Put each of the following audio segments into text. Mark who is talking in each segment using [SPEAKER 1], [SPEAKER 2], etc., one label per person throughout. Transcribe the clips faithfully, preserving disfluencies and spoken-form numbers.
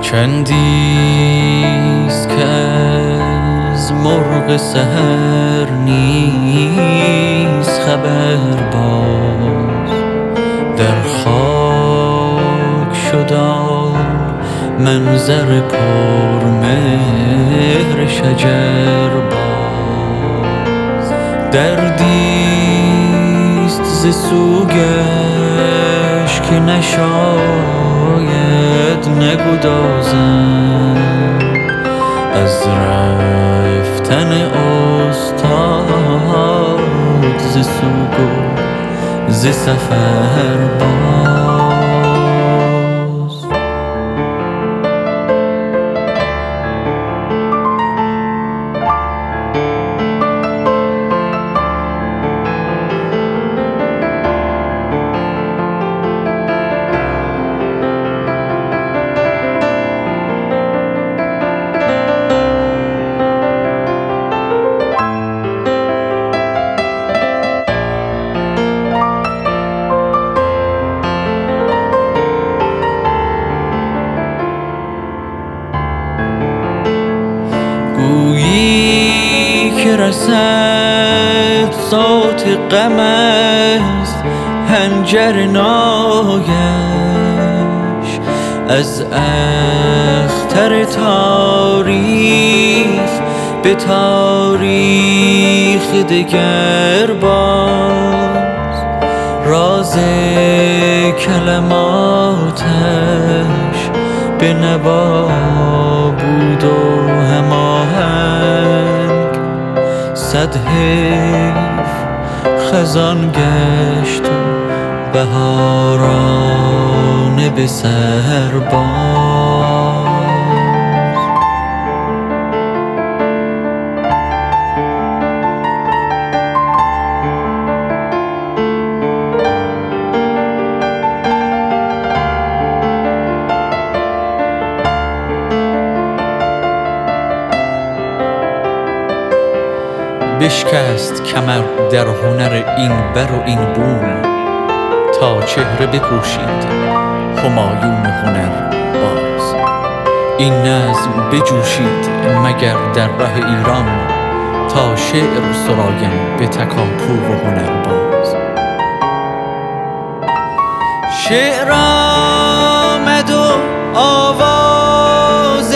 [SPEAKER 1] چندیست که از مرغ سحر نیست خبر، باز در خاک شدم منظر پر مهر شجر، باز دردیست ز سوگش که نشاید نگدازم از رفتن استاد ز سوگ و ز سفر، باز گویی که رسد صوت غم است حنجر نایش از اختر تاریخ به تاریخ دگر، باز راز کلماتش به نوا بود و هماهنگ، صد حیف خزان گشت و بهارانه به سر، باز بشکست کمر در هنر این بر و این بوم، تا چهره بپوشید همایون هنر، باز این نظم بجوشید مگر در ره ایران، تا شعر سرایم به تکاپو و هنر، باز شعر آمد و آواز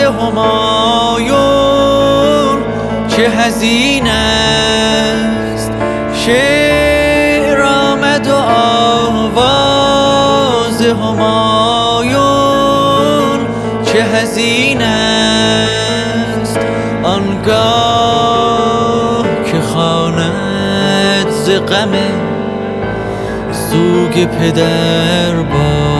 [SPEAKER 1] همایون چه حزین است، شعر آمد و آواز همایون چه حزین است، آنگاه که خواند ز غم سوگ پدر، باز